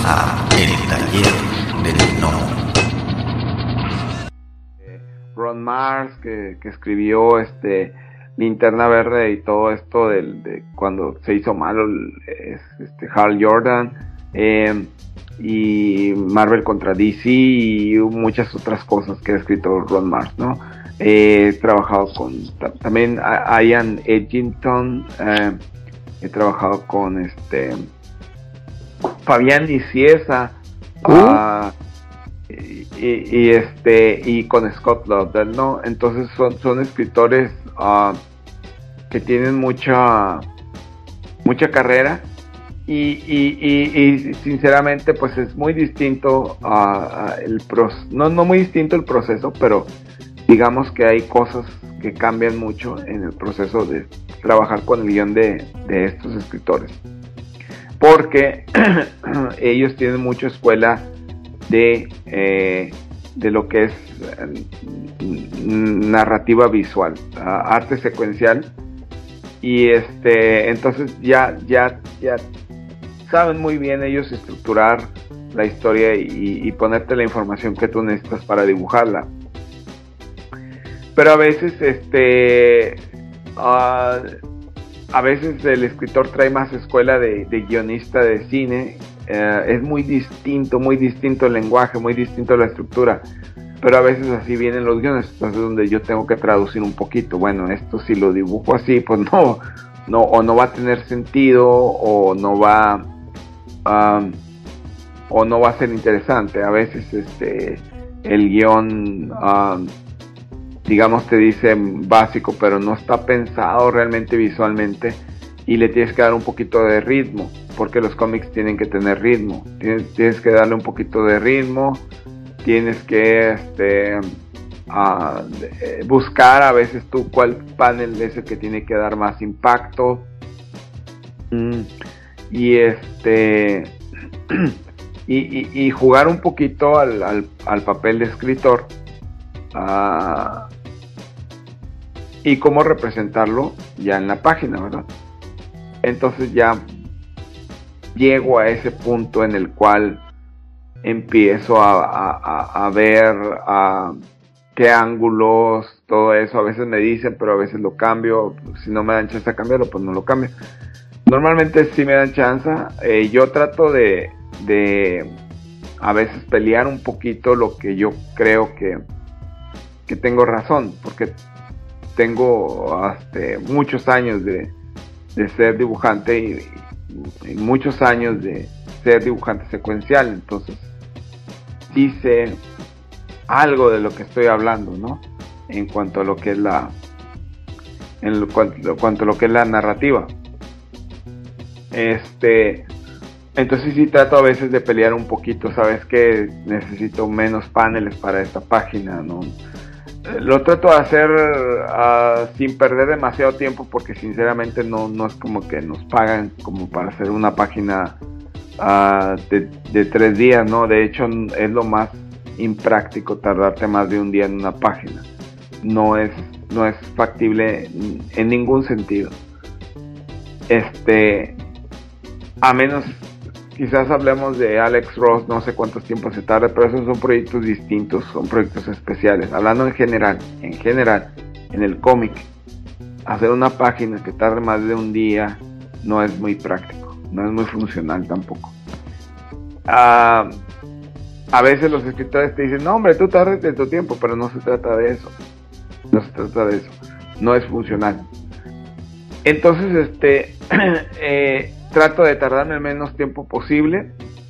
a El Taller del Gnomo. Ron Mars, que escribió Linterna Verde y todo esto de cuando se hizo malo Hal Jordan, y Marvel contra DC y muchas otras cosas que ha escrito Ron Mars, ¿no? He trabajado con también Ian Edgington, he trabajado con Fabián Nicieza, y con Scott Lobdell, ¿no? Entonces son escritores que tienen mucha carrera y sinceramente pues es muy distinto no muy distinto el proceso, pero digamos que hay cosas que cambian mucho en el proceso de trabajar con el guión de estos escritores, porque ellos tienen mucha escuela de lo que es narrativa visual, arte secuencial, y entonces ya saben muy bien ellos estructurar la historia y ponerte la información que tú necesitas para dibujarla. Pero a veces a veces el escritor trae más escuela de guionista de cine. Es muy distinto el lenguaje, muy distinto la estructura, pero a veces así vienen los guiones, entonces donde yo tengo que traducir un poquito. Bueno, esto si lo dibujo así, pues no va a tener sentido, o no va a ser interesante. A veces el guión digamos te dice básico, pero no está pensado realmente visualmente, y le tienes que dar un poquito de ritmo, porque los cómics tienen que tener ritmo. Tienes que darle un poquito de ritmo, tienes que buscar a veces tú cuál panel es el que tiene que dar más impacto, y jugar un poquito al papel de escritor, y cómo representarlo ya en la página, ¿verdad? Entonces ya llego a ese punto en el cual empiezo a ver qué ángulos, todo eso. A veces me dicen, pero a veces lo cambio. Si no me dan chance a cambiarlo, pues no lo cambio. Normalmente sí me dan chance. Yo trato de a veces pelear un poquito lo que yo creo que tengo razón, porque tengo muchos años de ser dibujante y muchos años de ser dibujante secuencial, entonces sí sé algo de lo que estoy hablando, ¿no? En cuanto a lo que es cuanto a lo que es la narrativa. Entonces sí trato a veces de pelear un poquito. Sabes que necesito menos paneles para esta página, ¿no? Lo trato de hacer sin perder demasiado tiempo, porque sinceramente no es como que nos pagan como para hacer una página de 3 días, ¿no? De hecho es lo más impráctico tardarte más de un día en una página. No es factible en ningún sentido. A menos, quizás hablemos de Alex Ross, no sé cuántos tiempos se tarda, pero esos son proyectos distintos, son proyectos especiales. Hablando en general, en el cómic, hacer una página que tarde más de un día no es muy práctico, no es muy funcional tampoco. A veces los escritores te dicen, no hombre, tú tardes de tu tiempo, pero no se trata de eso, no es funcional. Entonces, trato de tardarme el menos tiempo posible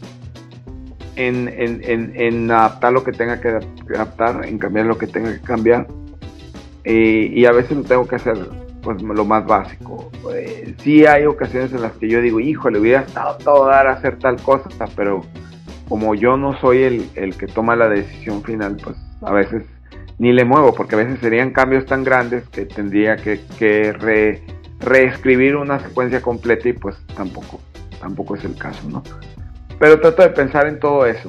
en adaptar lo que tenga que adaptar, en cambiar lo que tenga que cambiar, y a veces lo tengo que hacer pues lo más básico. Sí hay ocasiones en las que yo digo, híjole, hubiera estado todo dar a hacer tal cosa, pero como yo no soy el que toma la decisión final, pues a veces ni le muevo, porque a veces serían cambios tan grandes que tendría que reescribir una secuencia completa, y pues tampoco es el caso, ¿no? Pero trato de pensar en todo eso.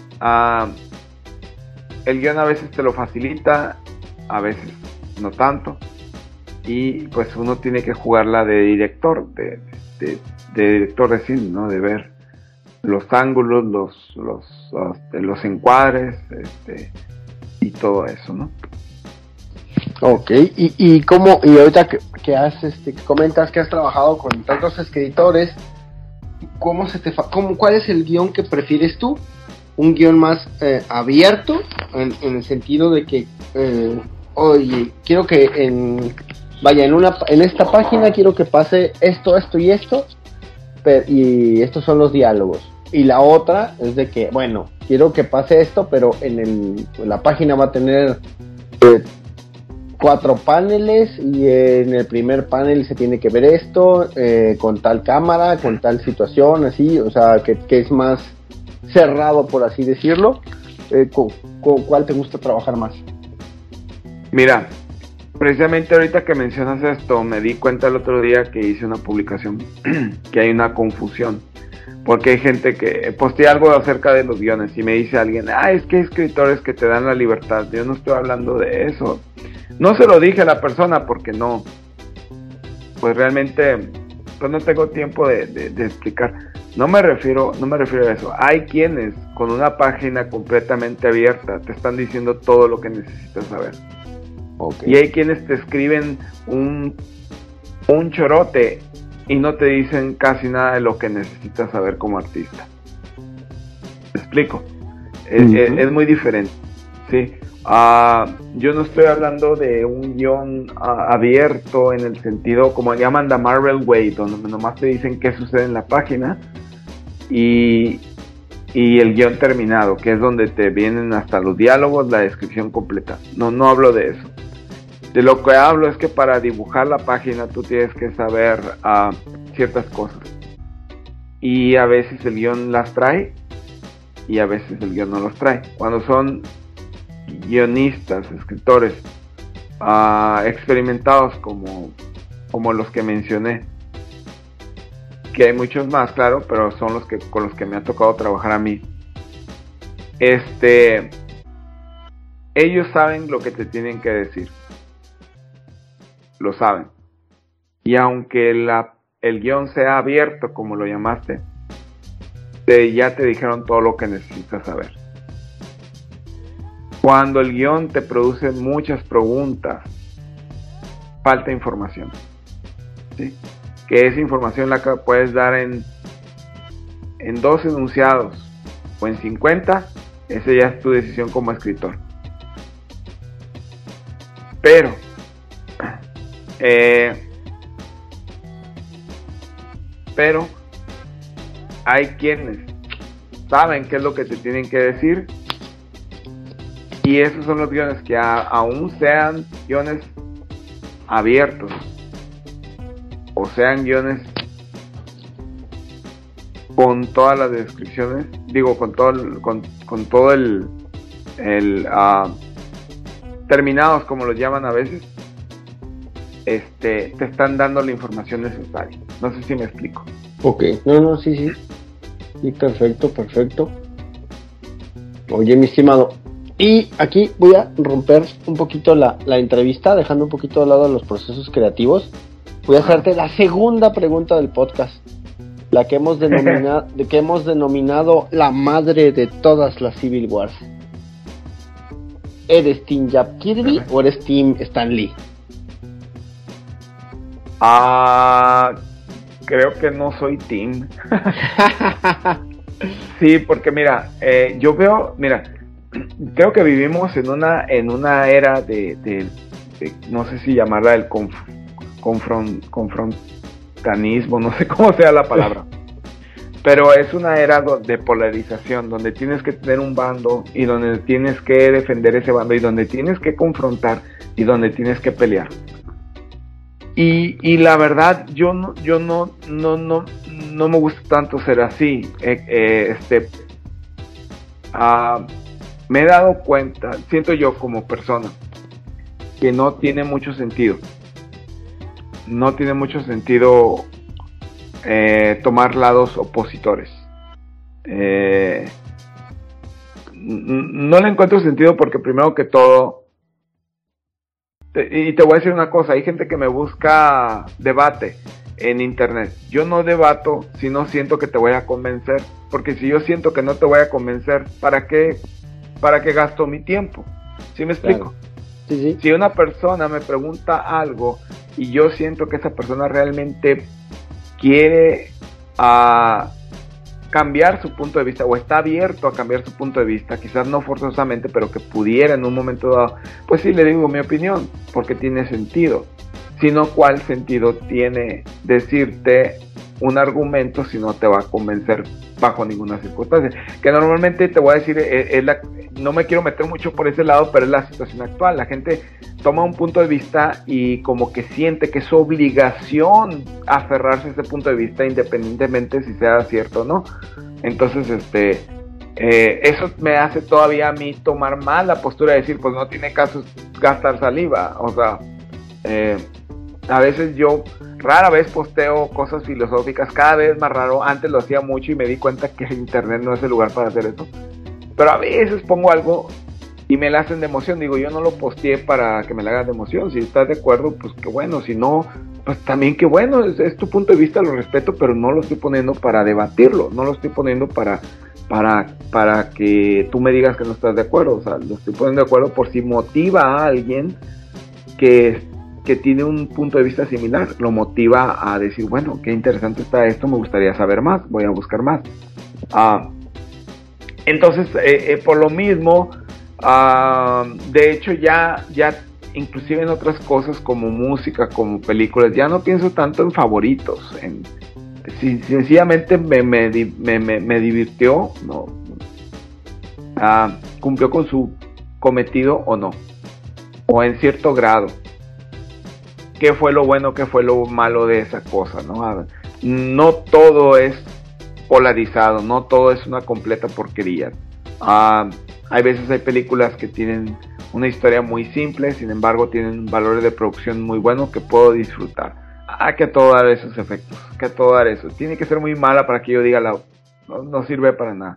El guión a veces te lo facilita, a veces no tanto, y pues uno tiene que jugarla de director, de director de cine, ¿no? De ver los ángulos, los encuadres, y todo eso, ¿no? Ok, y cómo, y ahorita que has, que comentas que has trabajado con tantos escritores, ¿cuál es el guión que prefieres tú? ¿Un guión más abierto, en el sentido de que, oye, quiero que en esta página quiero que pase esto y esto, y estos son los diálogos? Y la otra es de que, bueno, quiero que pase esto, pero la página va a tener 4 paneles, y en el primer panel se tiene que ver esto, con tal cámara, con tal situación, así, o sea, que es más cerrado, por así decirlo. ¿Cuál te gusta trabajar más? Mira, precisamente ahorita que mencionas esto, me di cuenta el otro día que hice una publicación que hay una confusión, porque hay gente que postea algo acerca de los guiones y me dice alguien, es que hay escritores que te dan la libertad. Yo no estoy hablando de eso. No se lo dije a la persona porque no, pues realmente pues no tengo tiempo de explicar. No me refiero a eso. Hay quienes con una página completamente abierta te están diciendo todo lo que necesitas saber. Okay. Y hay quienes te escriben un chorote y no te dicen casi nada de lo que necesitas saber como artista. ¿Me explico? Es muy diferente, ¿sí? Yo no estoy hablando de un guión abierto en el sentido como llaman The Marvel Way, donde nomás te dicen qué sucede en la página y el guión terminado, que es donde te vienen hasta los diálogos, la descripción completa. No hablo de eso. De lo que hablo es que para dibujar la página tú tienes que saber ciertas cosas. Y a veces el guión las trae y a veces el guión no los trae. Cuando son guionistas, escritores experimentados como los que mencioné, que hay muchos más, claro, pero son con los que me ha tocado trabajar a mí. Ellos saben lo que te tienen que decir. Lo saben. Y aunque el guión sea abierto, como lo llamaste, ya te dijeron todo lo que necesitas saber. Cuando el guión te produce muchas preguntas, falta información, ¿sí? Que esa información la puedes dar en 2 enunciados o en 50, esa ya es tu decisión como escritor. Pero hay quienes saben qué es lo que te tienen que decir, y esos son los guiones que aún sean guiones abiertos o sean guiones con todas las descripciones, digo, con todo el terminados, como los llaman a veces, te están dando la información necesaria. No sé si me explico. Ok, no, sí, perfecto. Oye, mi estimado, y aquí voy a romper un poquito la entrevista, dejando un poquito de lado los procesos creativos. Voy a hacerte la segunda pregunta del podcast, la que hemos denominado la madre de todas las Civil Wars. ¿Eres Team Jack Kirby o eres Team Stan Lee? Creo que no soy Team. Sí, porque mira, creo que vivimos en una era de no sé si llamarla del confrontanismo, no sé cómo sea la palabra, pero es una era de polarización, donde tienes que tener un bando y donde tienes que defender ese bando y donde tienes que confrontar y donde tienes que pelear. Y la verdad, yo no me gusta tanto ser así. Me he dado cuenta, siento yo como persona, que no tiene mucho sentido. No tiene mucho sentido tomar lados opositores. No le encuentro sentido porque primero que todo, y te voy a decir una cosa, hay gente que me busca debate en internet. Yo no debato si no siento que te voy a convencer, porque si yo siento que no te voy a convencer, ¿para qué gasto mi tiempo? ¿Sí me explico? Claro. Sí, sí. Si una persona me pregunta algo y yo siento que esa persona realmente quiere cambiar su punto de vista o está abierto a cambiar su punto de vista, quizás no forzosamente, pero que pudiera en un momento dado, pues sí le digo mi opinión, porque tiene sentido. Sino cuál sentido tiene decirte un argumento si no te va a convencer bajo ninguna circunstancia. Que normalmente te voy a decir, no me quiero meter mucho por ese lado, pero es la situación actual. La gente toma un punto de vista y como que siente que es su obligación aferrarse a ese punto de vista independientemente si sea cierto o no. Entonces, eso me hace todavía a mí tomar mal la postura de decir, pues no tiene caso gastar saliva. O sea, a veces yo rara vez posteo cosas filosóficas, cada vez más raro. Antes lo hacía mucho y me di cuenta que internet no es el lugar para hacer eso, pero a veces pongo algo y me la hacen de emoción. Digo, yo no lo posteé para que me la hagas de emoción. Si estás de acuerdo, pues qué bueno. Si no, pues también qué bueno. Es tu punto de vista, lo respeto, pero no lo estoy poniendo para debatirlo. No lo estoy poniendo para que tú me digas que no estás de acuerdo. O sea, lo estoy poniendo de acuerdo por si motiva a alguien que tiene un punto de vista similar, lo motiva a decir, bueno, qué interesante está esto, me gustaría saber más, voy a buscar más. Entonces, por lo mismo, de hecho ya inclusive en otras cosas como música, como películas, ya no pienso tanto en favoritos, sencillamente me divirtió, no, cumplió con su cometido o no, o en cierto grado. ¿Qué fue lo bueno, qué fue lo malo de esa cosa? No todo es polarizado, no todo es una completa porquería. Hay veces hay películas que tienen una historia muy simple, sin embargo tienen valores de producción muy buenos que puedo disfrutar. Que a todo dar esos efectos, que a todo dar eso. Tiene que ser muy mala para que yo diga, no sirve para nada.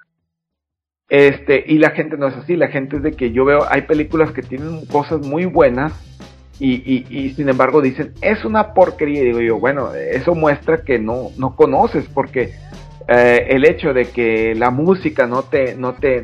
Y la gente no es así, la gente es de que yo veo, hay películas que tienen cosas muy buenas, y sin embargo dicen, es una porquería. Y digo yo, bueno, eso muestra que no conoces, porque el hecho de que la música no te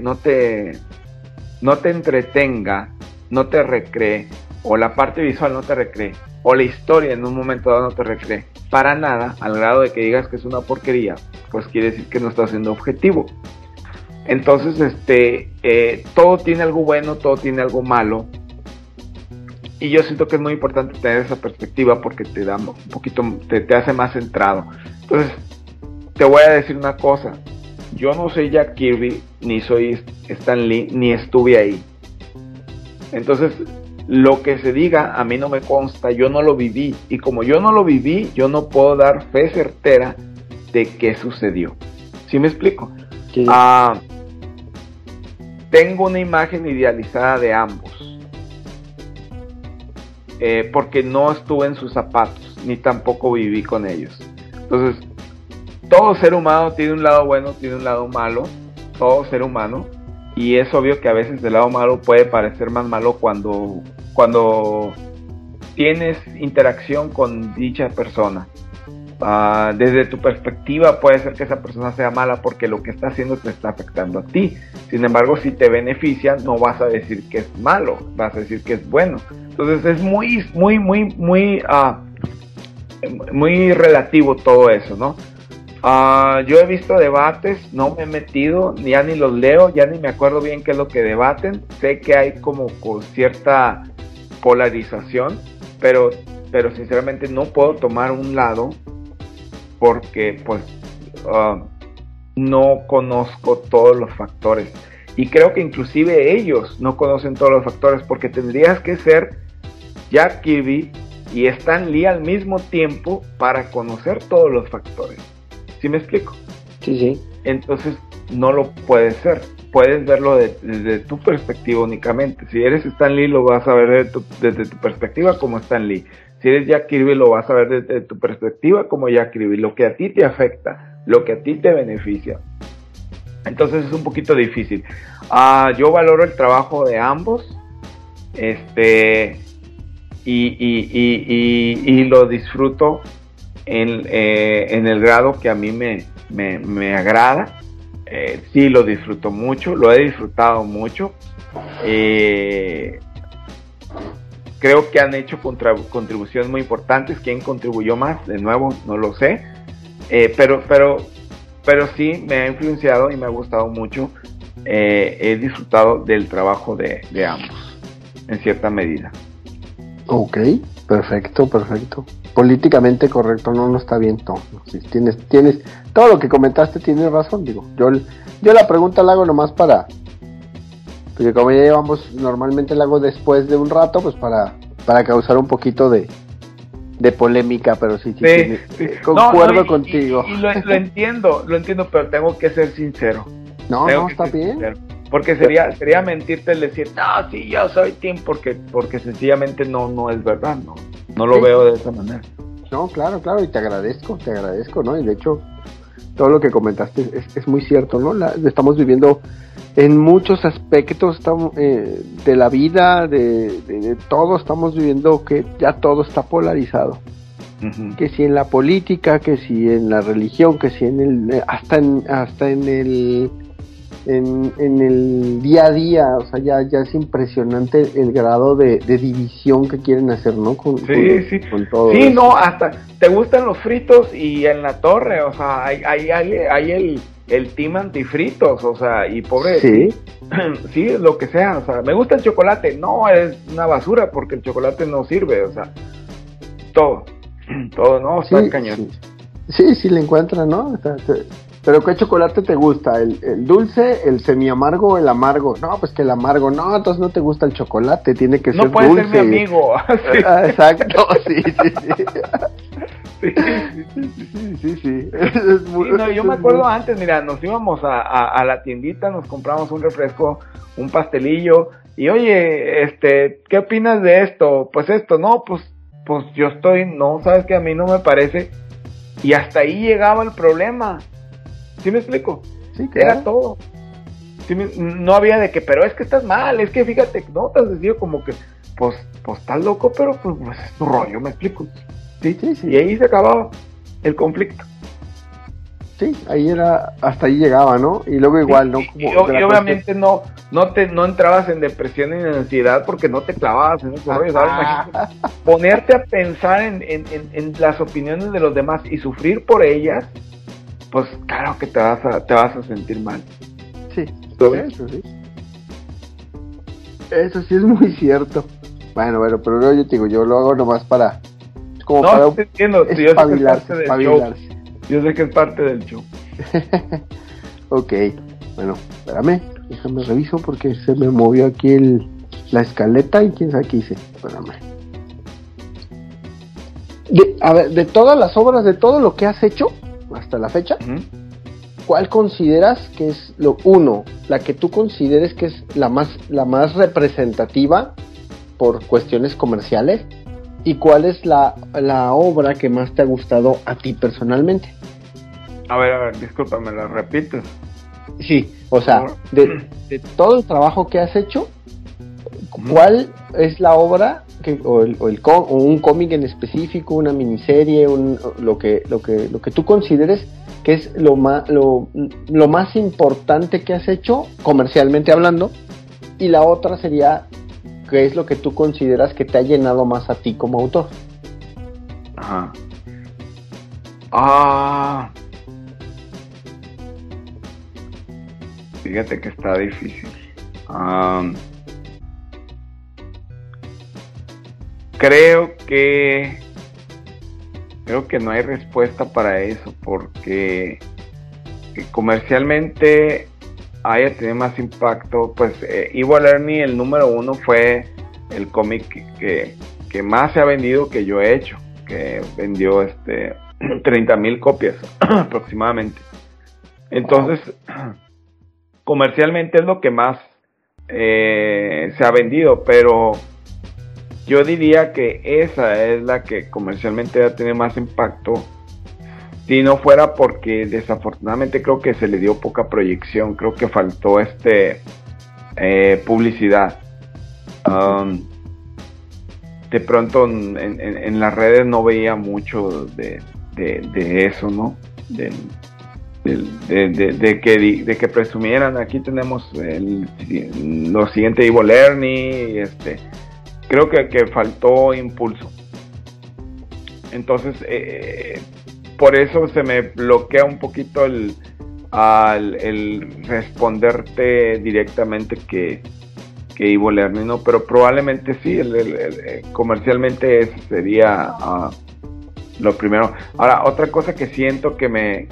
entretenga, no te recree, o la parte visual no te recree, o la historia en un momento dado no te recree, para nada, al grado de que digas que es una porquería, pues quiere decir que no estás siendo objetivo. Entonces, todo tiene algo bueno, todo tiene algo malo. Y yo siento que es muy importante tener esa perspectiva porque te da un poquito, te hace más centrado. Entonces, te voy a decir una cosa. Yo no soy Jack Kirby, ni soy Stan Lee, ni estuve ahí. Entonces, lo que se diga a mí no me consta, yo no lo viví. Y como yo no lo viví, yo no puedo dar fe certera de qué sucedió. ¿Sí me explico? Sí. Tengo una imagen idealizada de ambos. Porque no estuve en sus zapatos, ni tampoco viví con ellos. Entonces, todo ser humano tiene un lado bueno, tiene un lado malo, todo ser humano, y es obvio que a veces el lado malo puede parecer más malo cuando tienes interacción con dicha persona. Desde tu perspectiva puede ser que esa persona sea mala porque lo que está haciendo te está afectando a ti. Sin embargo, si te beneficia, no vas a decir que es malo, vas a decir que es bueno. Entonces es muy relativo todo eso, ¿no? Yo he visto debates, no me he metido, ya ni los leo, ya ni me acuerdo bien qué es lo que debaten. Sé que hay como cierta polarización, pero sinceramente no puedo tomar un lado porque pues no conozco todos los factores, y creo que inclusive ellos no conocen todos los factores, porque tendrías que ser Jack Kirby y Stan Lee al mismo tiempo para conocer todos los factores. ¿Sí me explico? Sí. Entonces no lo puedes ser, puedes verlo desde tu perspectiva únicamente. Si eres Stan Lee, lo vas a ver desde tu perspectiva como Stan Lee. Si eres Jack Kirby, lo vas a ver desde tu perspectiva como Jack Kirby, lo que a ti te afecta, lo que a ti te beneficia. Entonces es un poquito difícil. Yo valoro el trabajo de ambos, y lo disfruto, en el grado que a mí me agrada. Sí lo disfruto mucho, lo he disfrutado mucho. Creo que han hecho contribuciones muy importantes. ¿Quién contribuyó más? De nuevo, no lo sé. Pero sí me ha influenciado y me ha gustado mucho. He disfrutado del trabajo de ambos, en cierta medida. Ok, perfecto. Políticamente correcto, no está bien todo. Sí, tienes todo lo que comentaste, tienes razón, digo. Yo la pregunta la hago nomás porque como ya llevamos, normalmente la hago después de un rato, pues para causar un poquito de polémica, pero sí. Concuerdo contigo. Y lo entiendo, pero tengo que ser sincero. No, está bien. Sincero. Porque sería mentirte el decir, no, sí, yo soy team, porque sencillamente no es verdad, no lo veo de esa manera. No, claro, y te agradezco, ¿no? Y de hecho, todo lo que comentaste es muy cierto, ¿no? Estamos viviendo en muchos aspectos de la vida, de todo, estamos viviendo que ya todo está polarizado. Uh-huh. Que si en la política, que si en la religión, que si hasta en el día a día, o sea, ya es impresionante el grado de división que quieren hacer, ¿no? Con todo. Sí, eso. No, hasta te gustan los fritos y en la torre, o sea, hay el team antifritos, o sea, y pobre. Sí. Sí, lo que sea, o sea, me gusta el chocolate, no, es una basura porque el chocolate no sirve, o sea, todo, no, está cañón. Sí, le encuentran, ¿no? Pero ¿qué chocolate te gusta? ¿El dulce, el semi-amargo o el amargo? No, pues que el amargo. No, entonces no te gusta el chocolate, tiene que ser dulce. No puede ser mi amigo. Sí. Exacto, sí. Sí. Yo me acuerdo antes, mira, nos íbamos a la tiendita, nos compramos un refresco, un pastelillo, y oye, ¿qué opinas de esto? Pues esto, no, pues yo no, sabes que a mí no me parece, y hasta ahí llegaba el problema. ¿Sí me explico? Sí, claro. Era todo. Sí, no había de que, pero es que estás mal, es que fíjate, no te has decidido como que, pues estás loco, pero pues es tu rollo, me explico. Sí. Y ahí se acababa el conflicto. Sí, hasta ahí llegaba, ¿no? Y luego igual, ¿no? Y obviamente no entrabas en depresión ni en ansiedad porque no te clavabas en ese rollo, ¿sabes? Imagínate, ponerte a pensar en las opiniones de los demás y sufrir por ellas, pues claro que te vas a sentir mal. Sí, eso sí es muy cierto. Bueno, pero yo te digo, yo lo hago nomás para entiendo, espabilarse. Yo sé que es parte del show. Ok, bueno, espérame, déjame reviso porque se me movió aquí la escaleta y quién sabe qué hice. Espérame. De todas las obras, de todo lo que has hecho hasta la fecha, uh-huh, ¿cuál consideras que es la que tú consideres que es la más representativa por cuestiones comerciales? ¿Y cuál es la obra que más te ha gustado a ti personalmente? A ver, disculpa, ¿me la repites? Sí, o sea, de todo el trabajo que has hecho, ¿cuál es la obra o un cómic en específico, una miniserie, lo que tú consideres que es lo más importante que has hecho comercialmente hablando? Y la otra sería, ¿qué es lo que tú consideras que te ha llenado más a ti como autor? Ajá. Fíjate que está difícil. Creo que no hay respuesta para eso, porque comercialmente haya tenido más impacto, pues Evil Ernie, el número 1, fue el cómic que más se ha vendido que yo he hecho, que vendió 30,000 copias aproximadamente. Entonces, comercialmente es lo que más se ha vendido, pero yo diría que esa es la que comercialmente ha tenido más impacto, si no fuera porque desafortunadamente creo que se le dio poca proyección, creo que faltó publicidad. De pronto en las redes no veía mucho de de eso, ¿no? De que presumieran, aquí tenemos lo siguiente de Evil Ernie, creo que faltó impulso. Entonces, por eso se me bloquea un poquito el responderte directamente que Evil Ernie, ¿no? Pero probablemente sí, comercialmente ese sería lo primero. Ahora, otra cosa que siento que me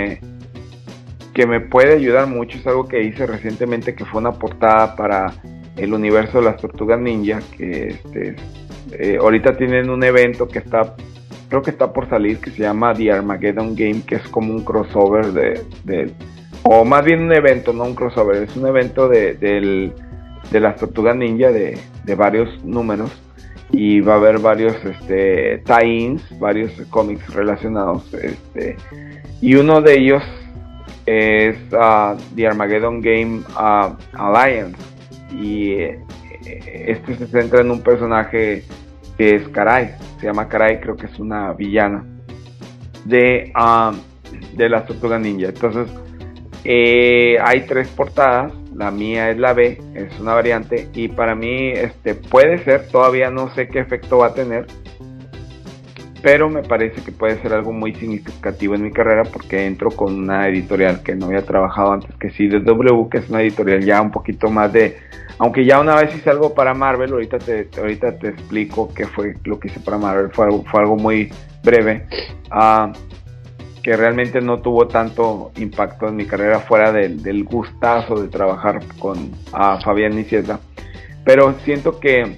puede ayudar mucho es algo que hice recientemente, que fue una portada para el universo de las Tortugas Ninja, que ahorita tienen un evento que creo que está por salir, que se llama The Armageddon Game, que es como un crossover o más bien un evento, no un crossover, es un evento de las Tortugas Ninja de varios números, y va a haber varios tie-ins, varios cómics relacionados, y uno de ellos es The Armageddon Game Alliance, y se centra en un personaje que es Karai, se llama Karai, creo que es una villana de las Tortugas Ninja. Entonces hay 3 portadas, la mía es la B, es una variante, y para mí puede ser, todavía no sé qué efecto va a tener, pero me parece que puede ser algo muy significativo en mi carrera, porque entro con una editorial que no había trabajado antes, que sí, CW, que es una editorial ya un poquito más aunque ya una vez hice algo para Marvel, ahorita te explico qué fue lo que hice para Marvel, fue algo muy breve, que realmente no tuvo tanto impacto en mi carrera fuera del gustazo de trabajar con Fabián Nicieza, pero siento que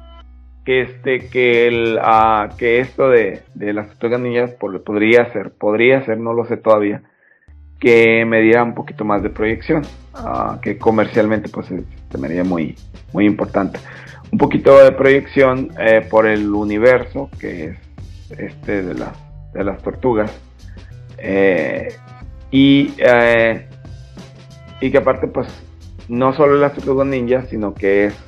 esto de las Tortugas Ninjas podría ser, no lo sé todavía, que me diera un poquito más de proyección, que comercialmente pues me haría muy, muy importante. Un poquito de proyección por el universo que es de las tortugas, y que aparte pues no solo las Tortugas Ninjas, sino que es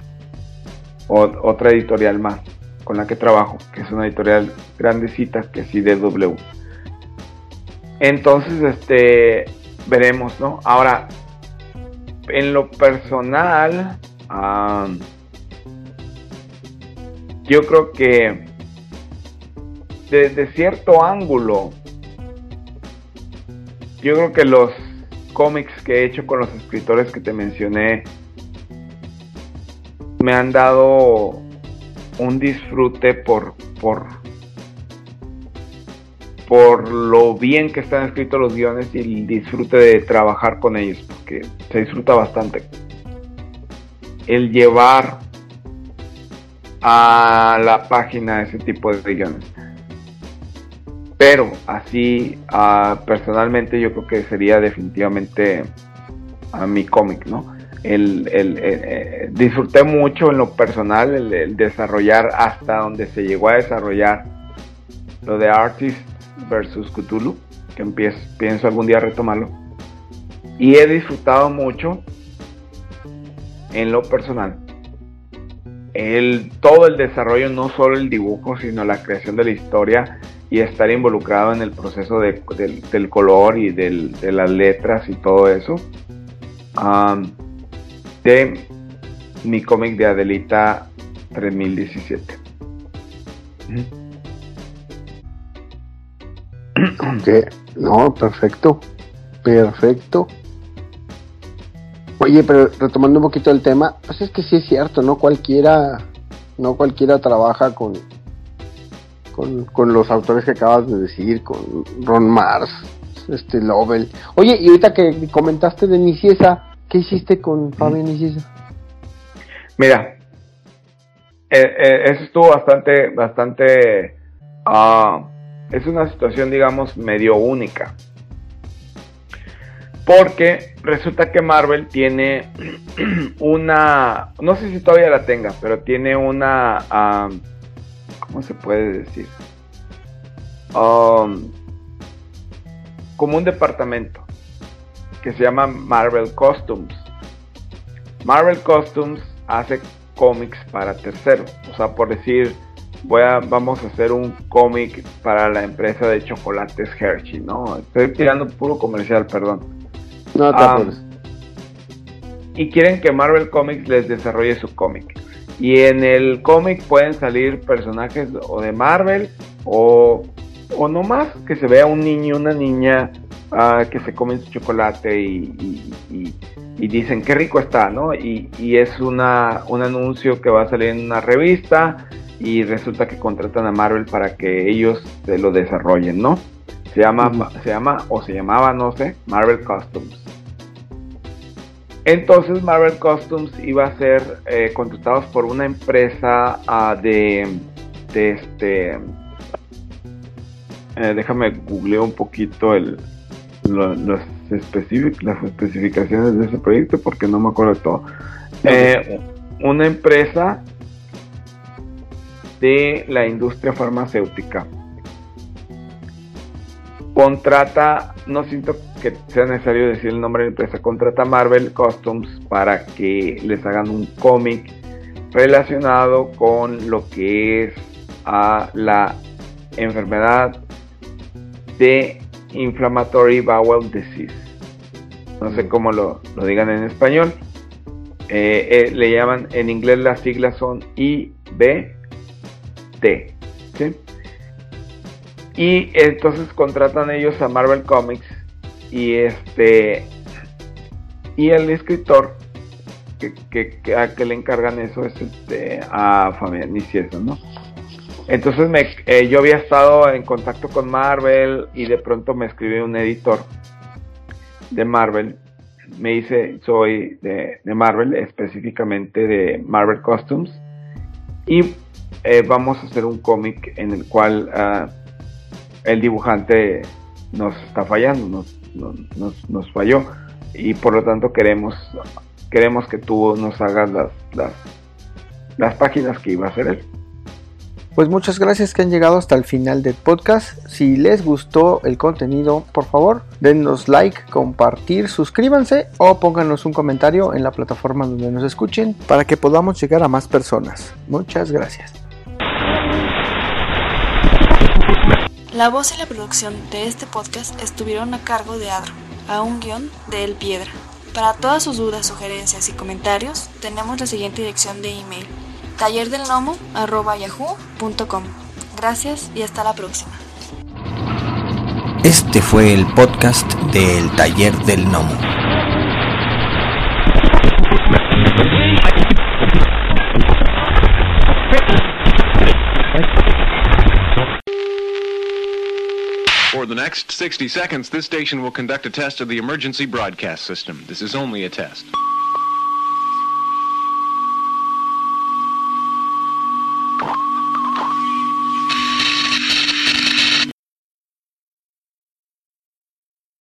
otra editorial más con la que trabajo, que es una editorial grandecita, que es IDW. Entonces veremos, ¿no? Ahora, en lo personal, yo creo que desde cierto ángulo, yo creo que los cómics que he hecho con los escritores que te mencioné me han dado un disfrute por lo bien que están escritos los guiones y el disfrute de trabajar con ellos, porque se disfruta bastante el llevar a la página ese tipo de guiones. Pero así, personalmente, yo creo que sería definitivamente mi cómic, ¿no? Disfruté mucho en lo personal el desarrollar hasta donde se llegó a desarrollar lo de Artist versus Cthulhu, que pienso algún día retomarlo, y he disfrutado mucho en lo personal todo el desarrollo, no solo el dibujo, sino la creación de la historia, y estar involucrado en el proceso del color y de las letras y todo eso, de mi cómic de Adelita 3017. Ok, no, perfecto. Oye, pero retomando un poquito el tema, pues es que sí es cierto, no cualquiera trabaja con los autores que acabas de decir, con Ron Mars, Lovell. Oye, y ahorita que comentaste de Nicieza, ¿qué hiciste con Fabián Nicieza? Mira, eso estuvo bastante es una situación, digamos, medio única, porque resulta que Marvel tiene no sé si todavía la tenga, pero tiene ¿cómo se puede decir? Como un departamento que se llama Marvel Costumes. Marvel Costumes hace cómics para terceros, o sea, por decir, vamos a hacer un cómic para la empresa de chocolates Hershey, ¿no? Estoy tirando puro comercial, perdón. No te apures. Y quieren que Marvel Comics les desarrolle su cómic. Y en el cómic pueden salir personajes o de Marvel o no más, que se vea un niño, una niña que se comen su chocolate y dicen qué rico está, ¿no? Y es un anuncio que va a salir en una revista y resulta que contratan a Marvel para que ellos se lo desarrollen, ¿no? Se llamaba, no sé, Marvel Costumes. Entonces Marvel Costumes iba a ser contratados por una empresa déjame googlear un poquito las especificaciones de ese proyecto porque no me acuerdo de todo. Una empresa de la industria farmacéutica contrata, no siento que sea necesario decir el nombre de la empresa, contrata Marvel Costumes para que les hagan un cómic relacionado con lo que es la enfermedad de Inflammatory Bowel Disease. No sé cómo lo digan en español. Le llaman, en inglés las siglas son IBT, ¿sí? Y entonces contratan ellos a Marvel Comics y el escritor que le encargan eso es a Fabián Nicieza, ¿no? Entonces yo había estado en contacto con Marvel y de pronto me escribió un editor de Marvel, me dice soy de Marvel, específicamente de Marvel Costumes, y vamos a hacer un cómic en el cual el dibujante nos está fallando, nos falló, y por lo tanto queremos que tú nos hagas las páginas que iba a hacer él. Pues muchas gracias que han llegado hasta el final del podcast. Si les gustó el contenido, por favor, denos like, compartir, suscríbanse o pónganos un comentario en la plataforma donde nos escuchen para que podamos llegar a más personas. Muchas gracias. La voz y la producción de este podcast estuvieron a cargo de Adro, a un guión de El Piedra. Para todas sus dudas, sugerencias y comentarios, tenemos la siguiente dirección de email: tallerdelgnomo@yahoo.com. Gracias y hasta la próxima. Este fue el podcast del Taller del Gnomo. For the next 60 seconds, this station will conduct a test of the emergency broadcast system. This is only a test.